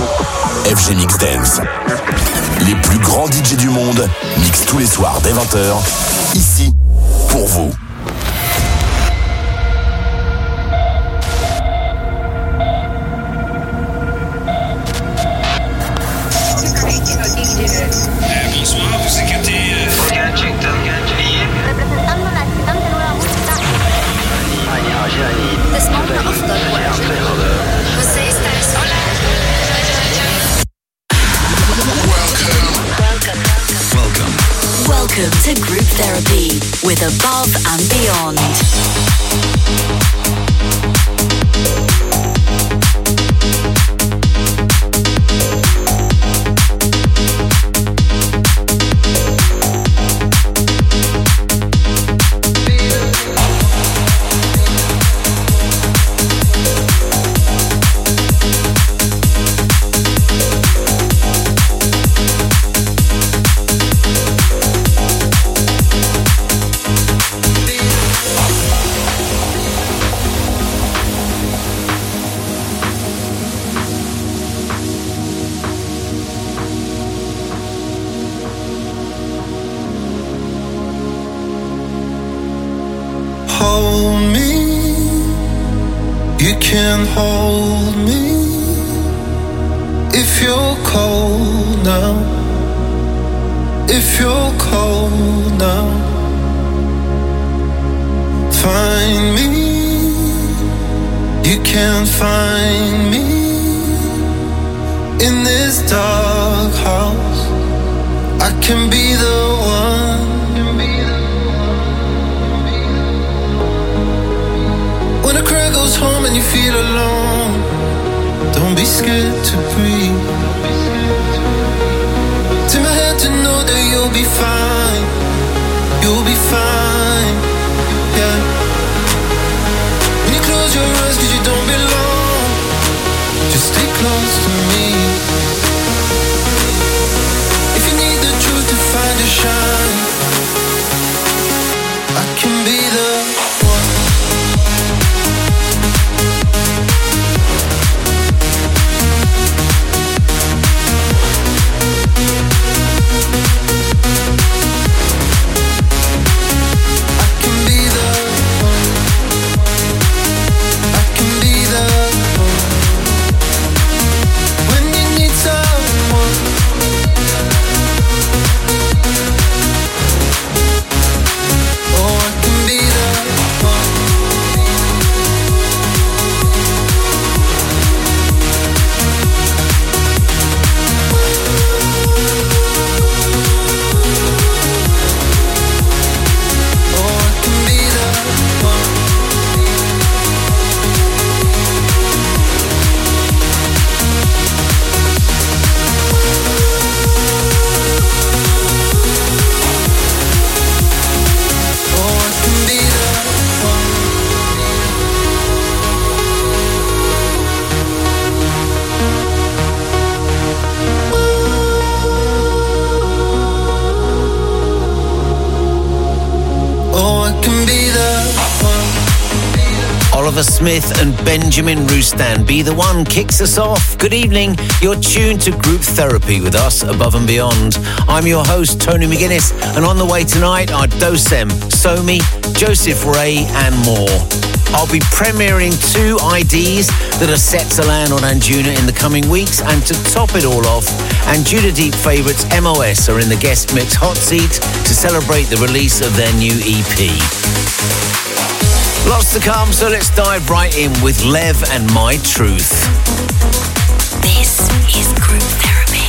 FG Mix Dance. Les plus grands DJ du monde mixent tous les soirs dès 20h, ici, pour vous. Bonsoir, vous écoutez representando la excitante nueva música. تسمعون أفضل Você está sola. Welcome to Group Therapy with Above and Beyond. Hold me, you can hold me if you're cold now. If you're cold now, find me, you can find me in this dark house. I can be the one. When a crowd goes home and you feel alone, don't be scared to breathe. Take my hand to know that you'll be fine. You'll be fine, yeah. When you close your eyes 'cause you don't belong, just stay close to me. If you need the truth to find a shine, I can be the one. Oliver Smith and Benjamin Roustan. Be the One kicks us off. Good evening. You're tuned to Group Therapy with us, Above and Beyond. I'm your host, Tony McGuinness, and on the way tonight are Dosem, Somi, Joseph Ray, and more. I'll be premiering 2 IDs that are set to land on Anjuna in the coming weeks, and to top it all off, Anjuna Deep favourites MOS are in the guest mix hot seat to celebrate the release of their new EP. Lots to come, so let's dive right in with Lev and My Truth. This is Group Therapy.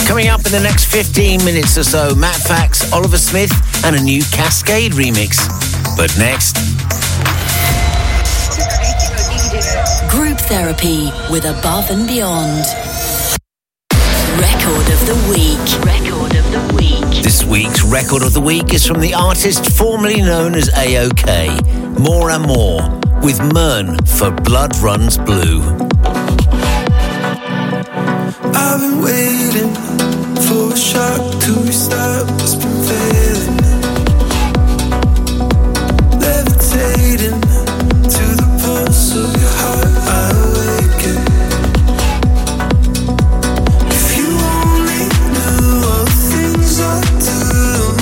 Coming up in the next 15 minutes or so, Matt Fax, Oliver Smith, and a new Cascade remix. But next... Group Therapy with Above and Beyond. Record of the Week. Record of the Week. This week's Record of the Week is from the artist formerly known as AOK, More and More, with Mern for Blood Runs Blue. I've been waiting for a shock to restart what's been failing. Levitating to the pulse of your heart, I awaken. If you only knew all the things I do.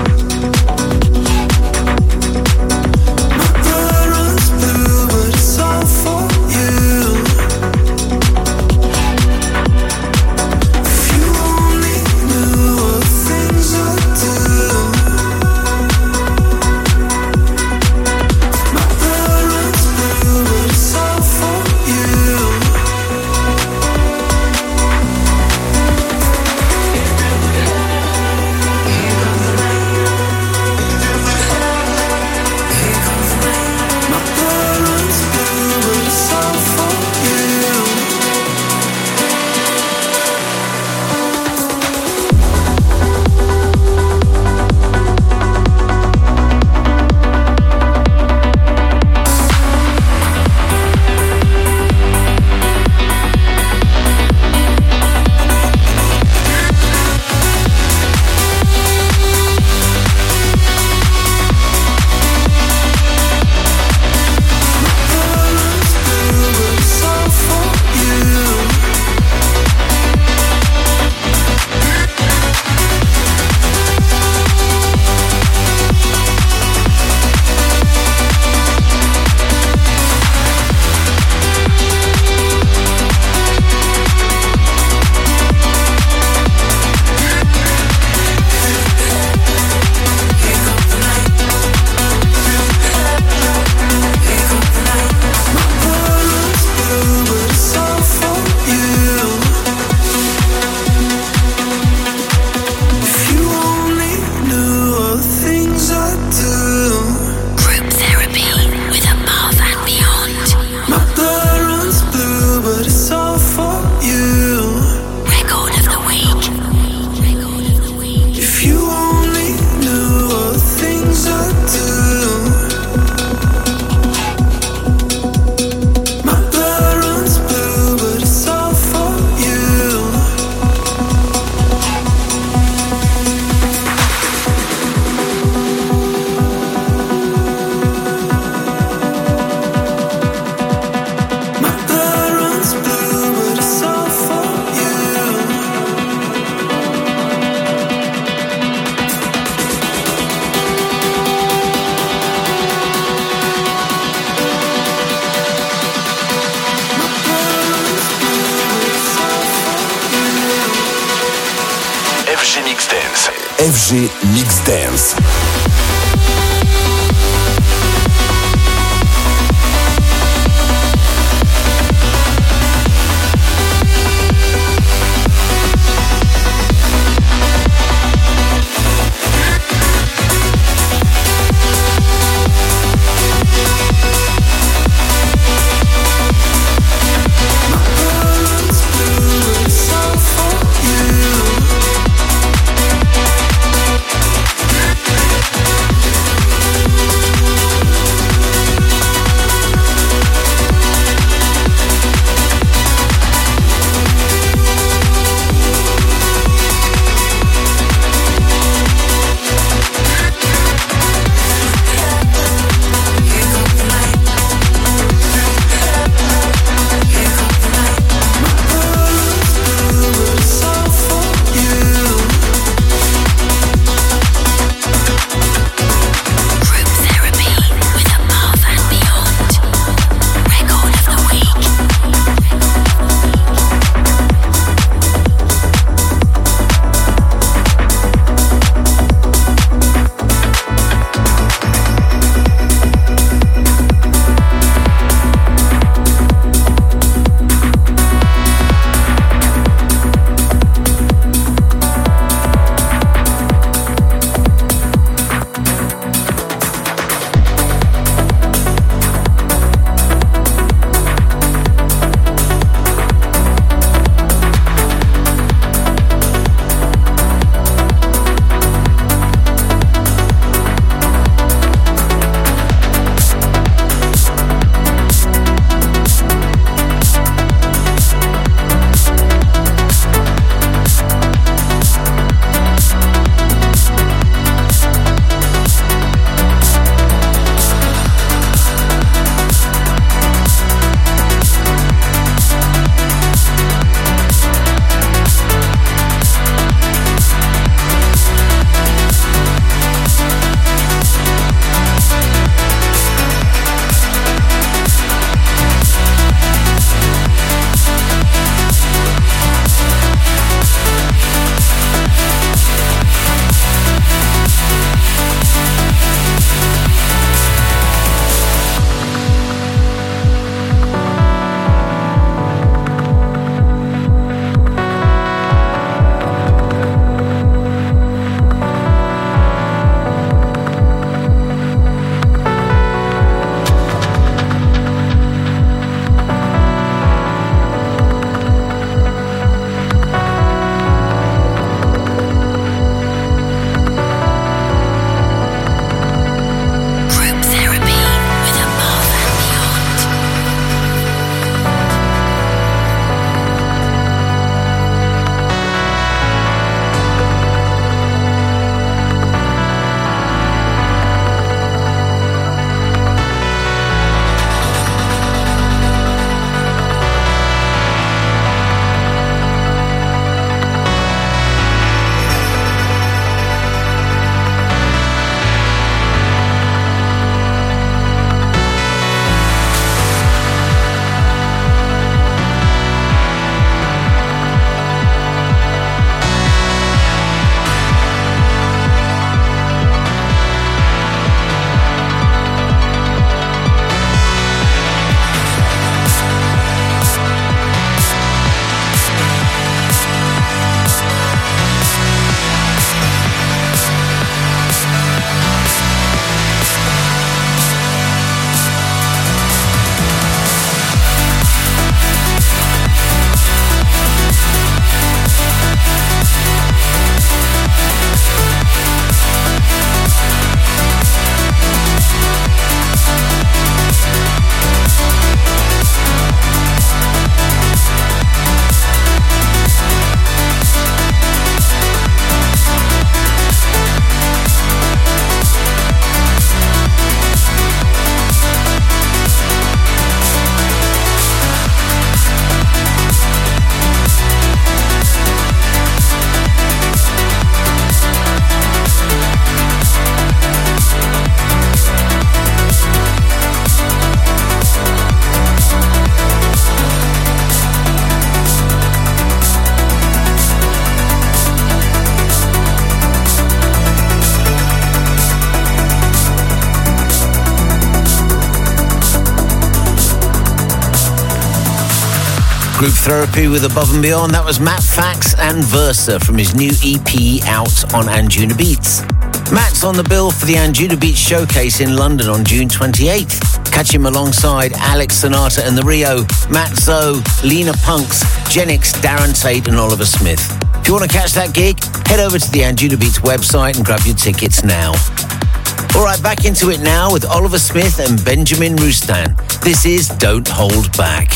My blood runs blue, but it's all for you. If you only knew all the things I do. My blood runs blue, but it's all for you. My blood runs blue, but it's all for you. If you only knew all the things I do. Group Therapy with Above and Beyond. My blood runs blue, but it's all for you. Record of the Week. Record of the Week. If you only knew all the things I do. My blood runs blue, but it's all for you. My blood runs blue, but it's all for you. FG Mix Dance. FG Mix Dance. For you. Group Therapy with Above and Beyond. That was Matt Fax and Versa from his new EP out on Anjuna Beats. Matt's on the bill for the Anjuna Beats Showcase in London on June 28th. Catch him alongside Alex Sonata and the Rio, Matt Zoe, Lena Punks, Genix, Darren Tate and Oliver Smith. If you want to catch that gig, head over to the Anjuna Beats website and grab your tickets now. All right, back into it now with Oliver Smith and Benjamin Roustan. This is Don't Hold Back.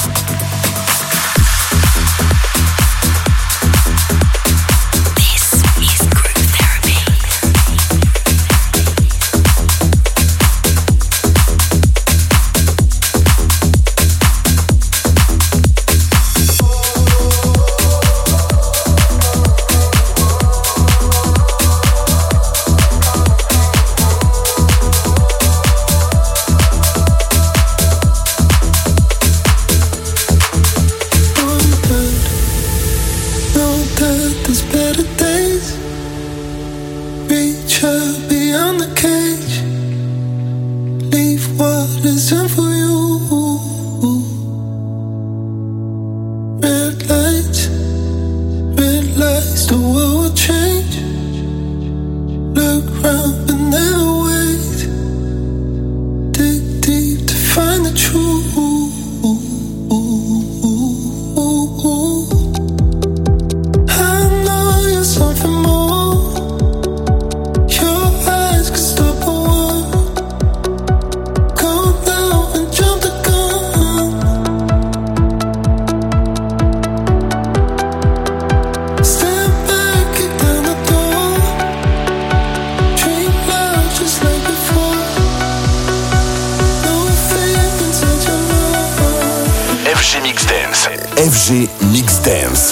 FG Mix Dance.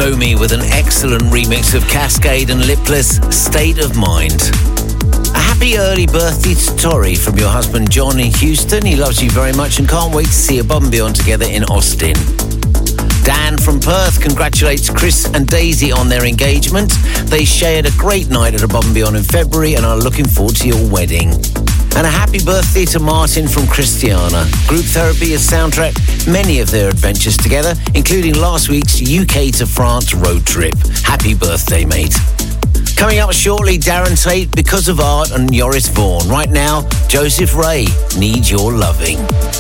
Somi with an excellent remix of Cascade and Lipless, State of Mind. A happy early birthday to Tori from your husband John in Houston. He loves you very much and can't wait to see Above and Beyond together in Austin. Dan from Perth congratulates Chris and Daisy on their engagement. They shared a great night at Above and Beyond in February and are looking forward to your wedding. And a happy birthday to Martin from Christiana. Group Therapy has soundtracked many of their adventures together, including last week's UK to France road trip. Happy birthday, mate. Coming up shortly, Darren Tate, Because of Art, and Joris Vaughan. Right now, Joseph Ray, Need Your Loving.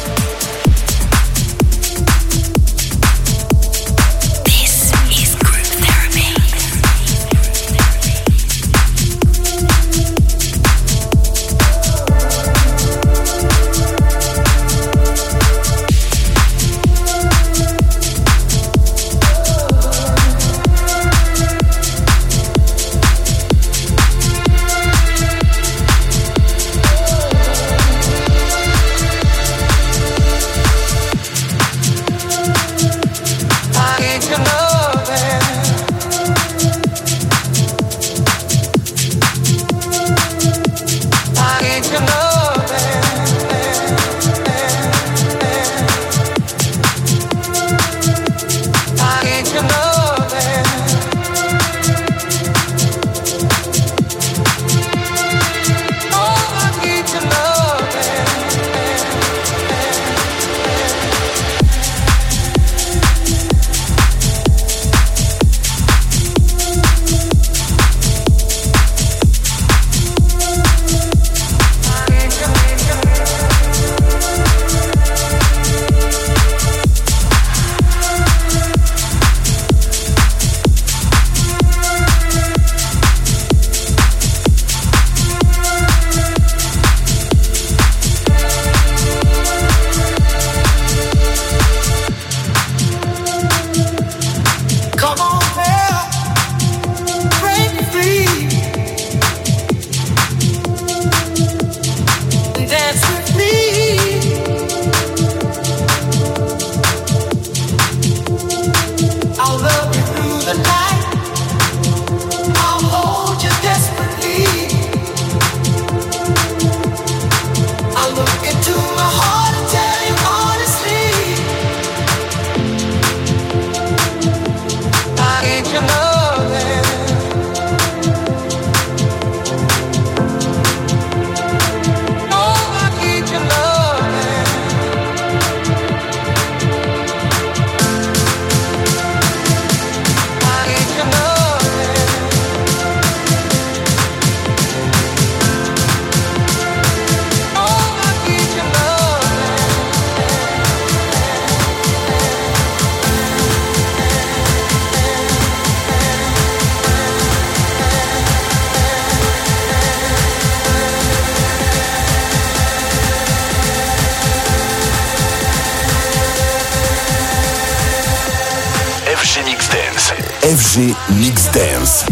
FG Mix Dance.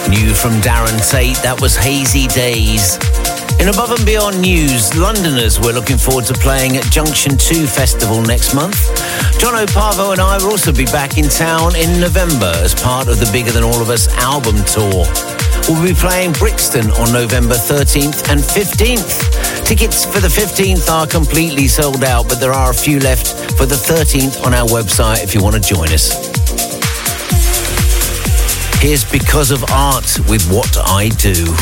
New from Darren Tate, that was Hazy Days. In Above and Beyond news, Londoners, we're looking forward to playing at Junction 2 Festival next month. John O'Pavo and I will also be back in town in November as part of the Bigger Than All of Us album tour. We'll be playing Brixton on November 13th and 15th. Tickets for the 15th are completely sold out, but there are a few left for the 13th on our website if you want to join us. Here's Because of Art with What I Do.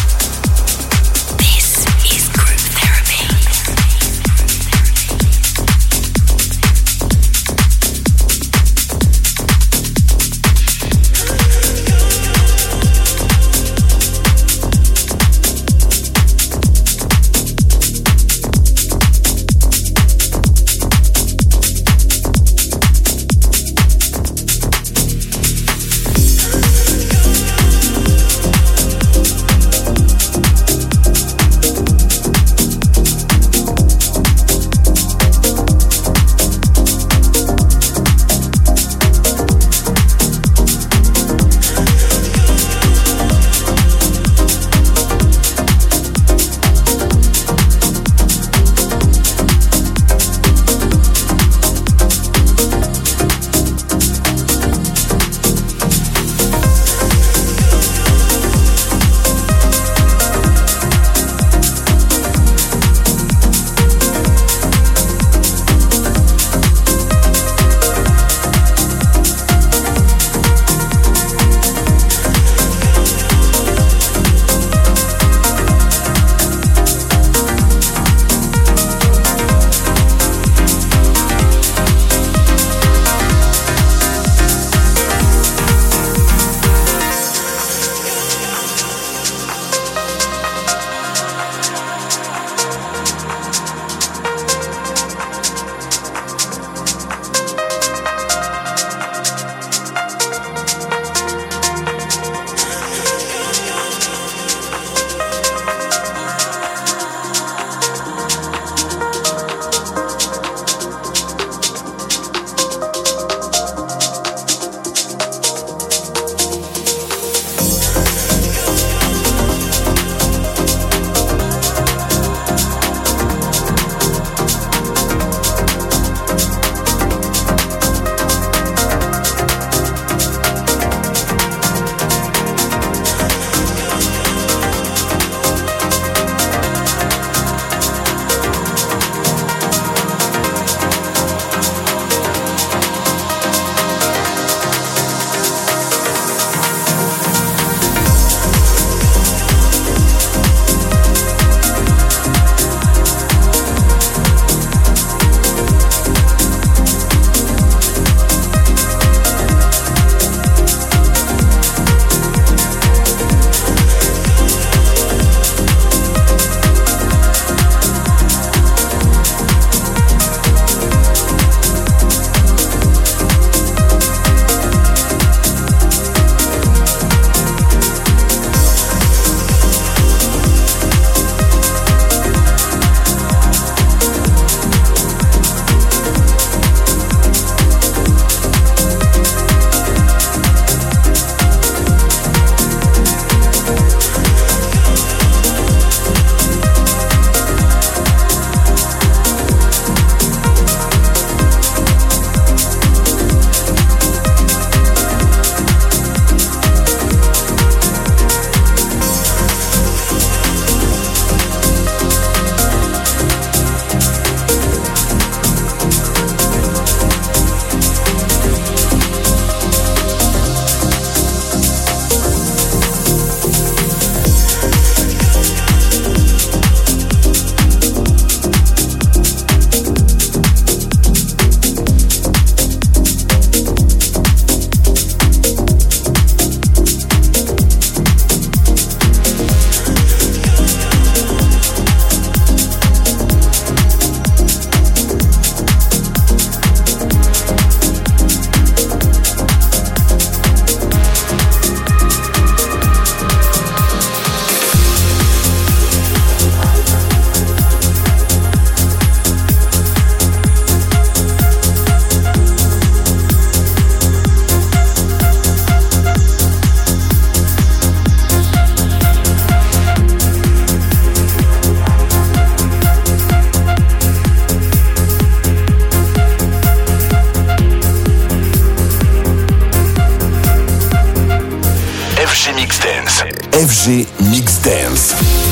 FG Mix Dance. FG Mix Dance.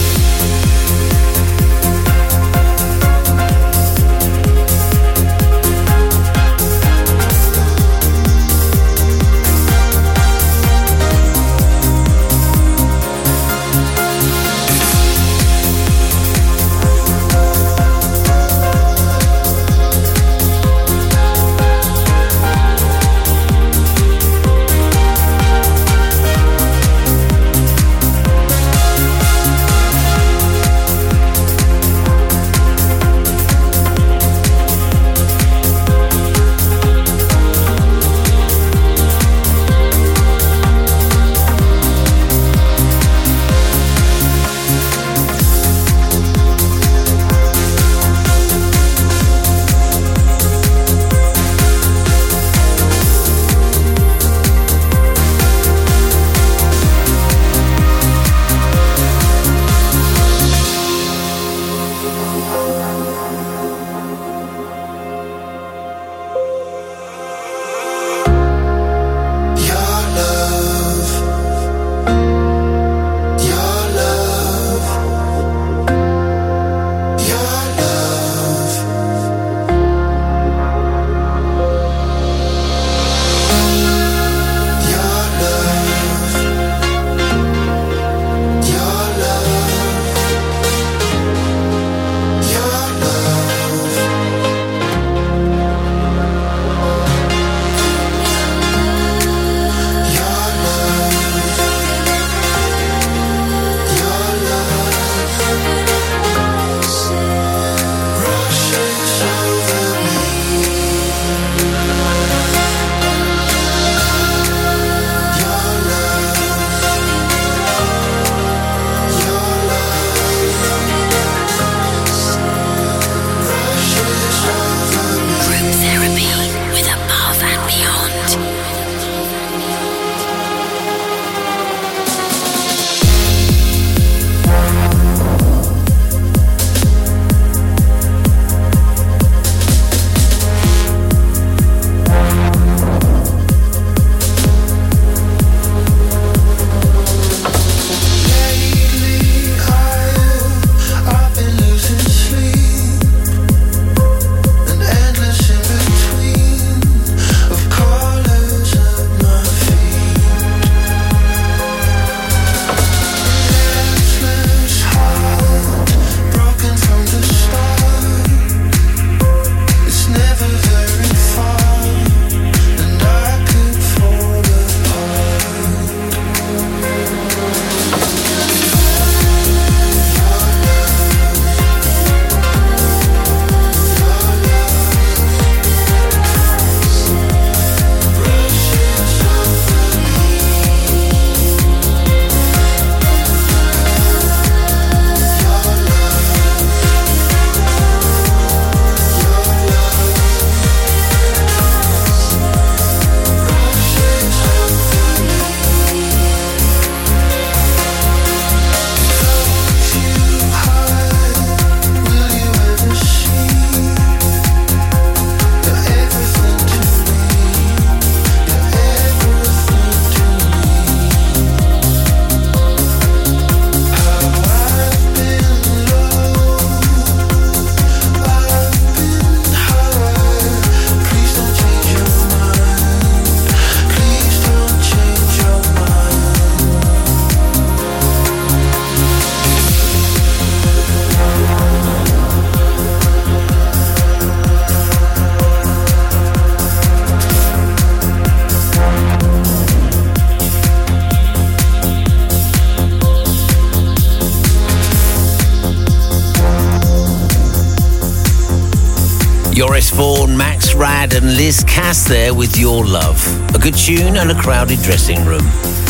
Joris Voorn, Max Rad and Liz Cass there with Your Love. A good tune and a crowded dressing room.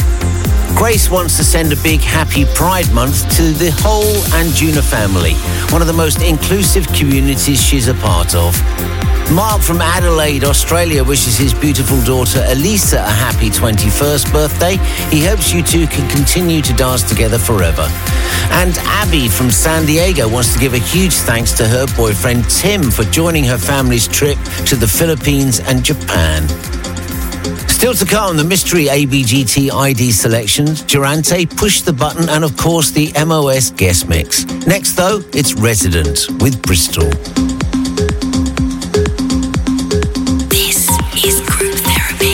Grace wants to send a big happy Pride Month to the whole Anjuna family, one of the most inclusive communities she's a part of. Mark from Adelaide, Australia wishes his beautiful daughter Elisa a happy 21st birthday. He hopes you two can continue to dance together forever. And Abby from San Diego wants to give a huge thanks to her boyfriend Tim for joining her family's trip to the Philippines and Japan. Still to come, the mystery ABGT ID selections, Durante, Push the Button, and of course the MOS guest mix. Next though, it's Resident with Bristol. This is Group Therapy.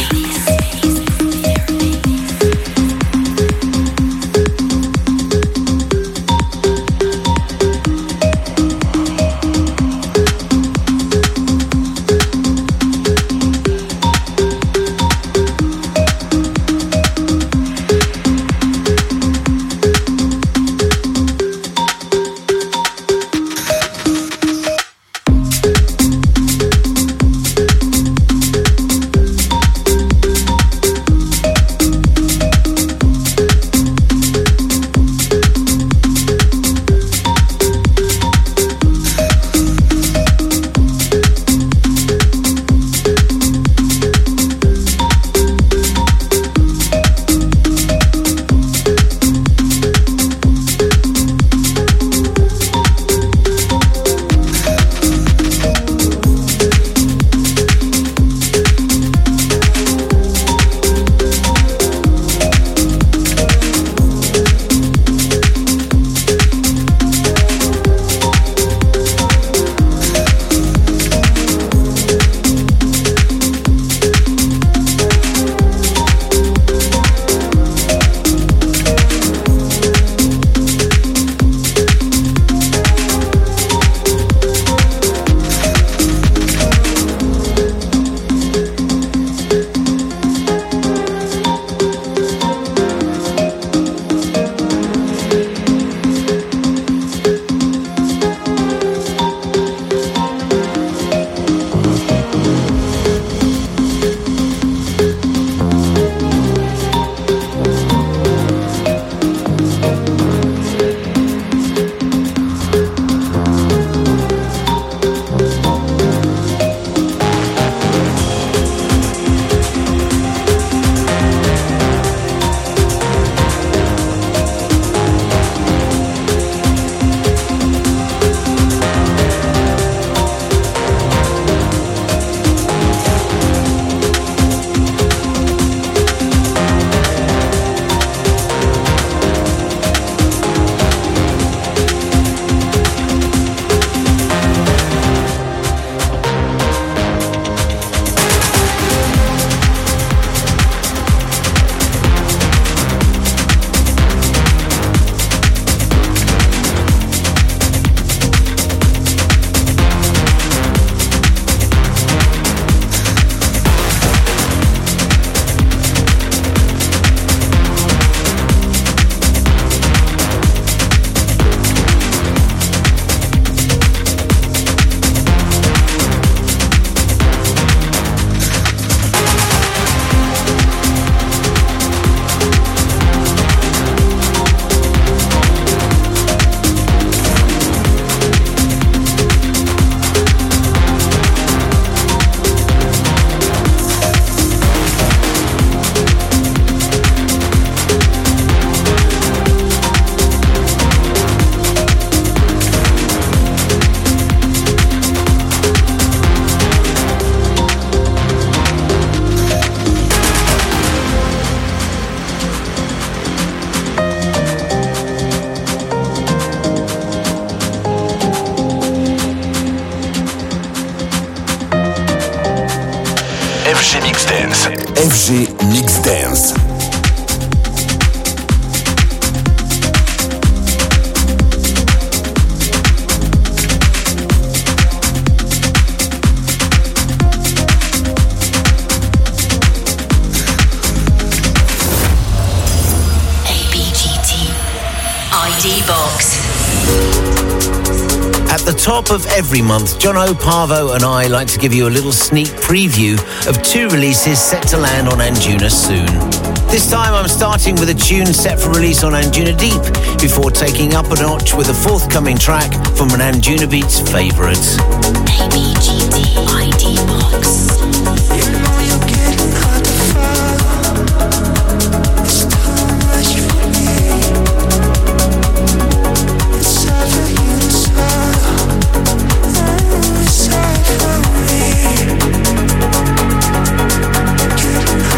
FG Mix Dance. FG Mix Dance. At the top of every month, Jono Parvo and I like to give you a little sneak preview of 2 releases set to land on Anjuna soon. This time I'm starting with a tune set for release on Anjuna Deep, before taking up a notch with a forthcoming track from an Anjuna Beats favourite. ABGT ID Box. You know you're getting hard to follow. It's too much for me. It's everything inside for me. Getting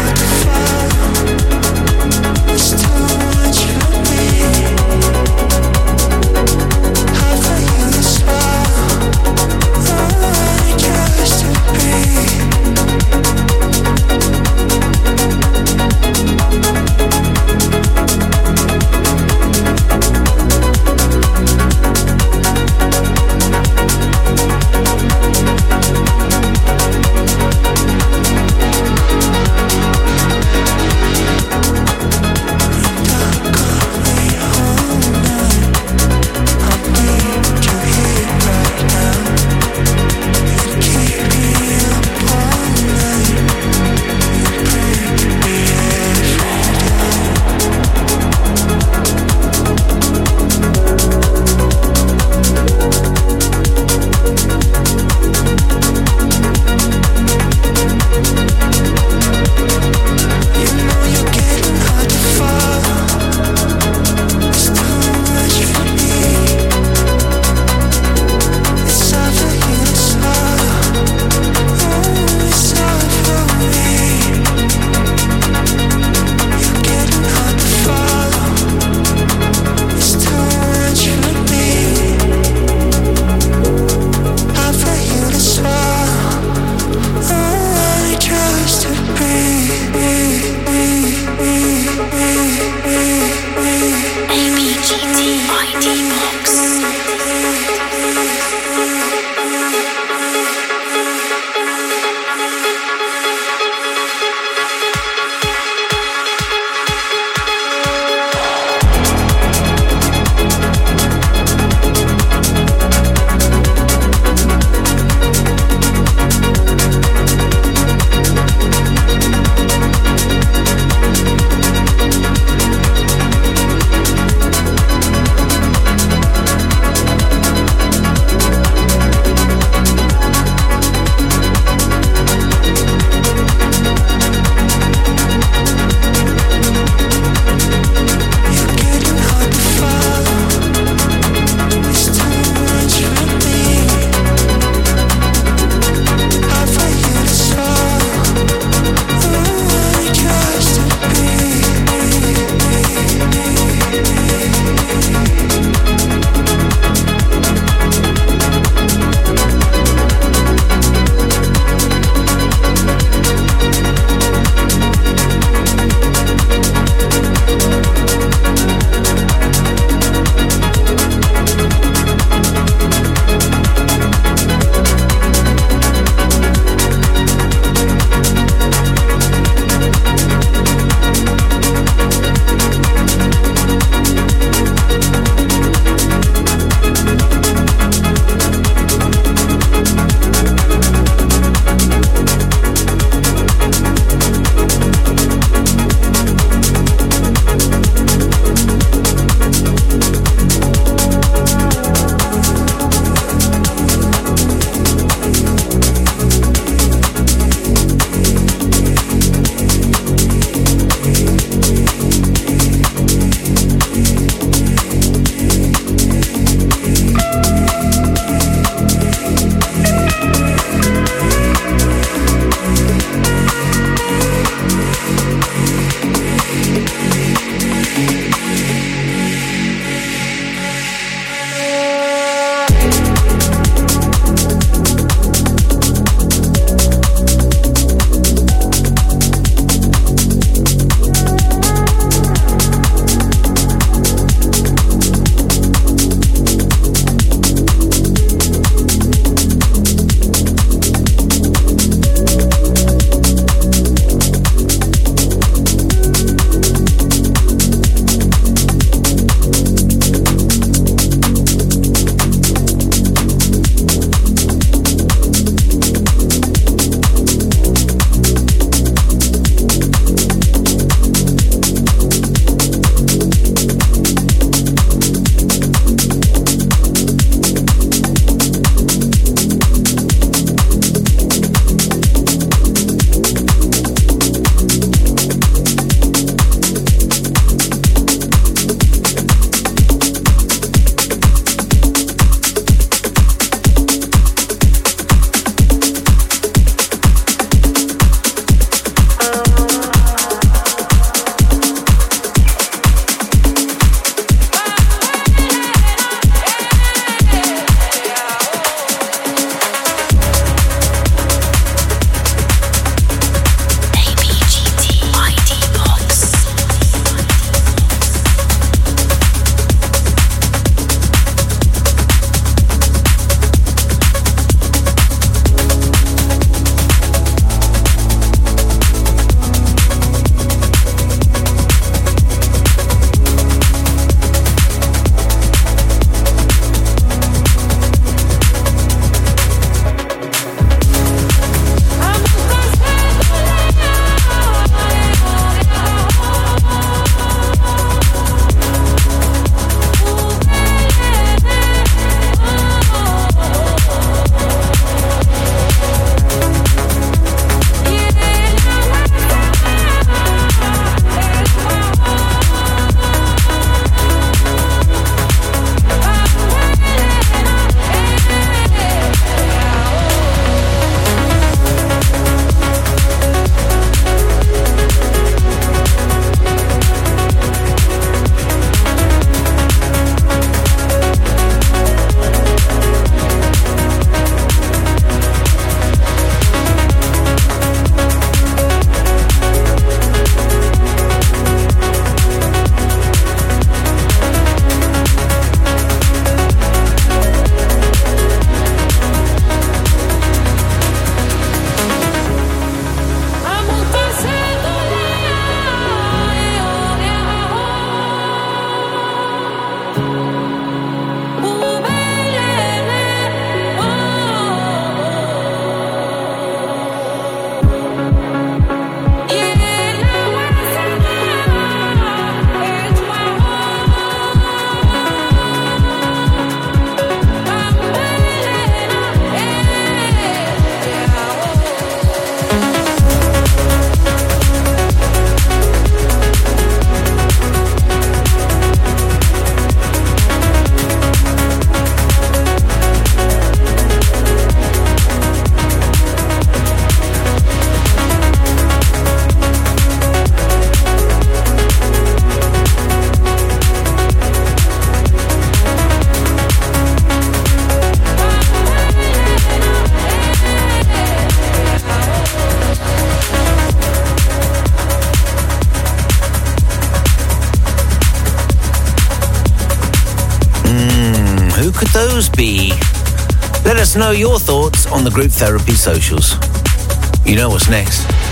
could those be? Let us know your thoughts on the Group Therapy socials. You know what's next.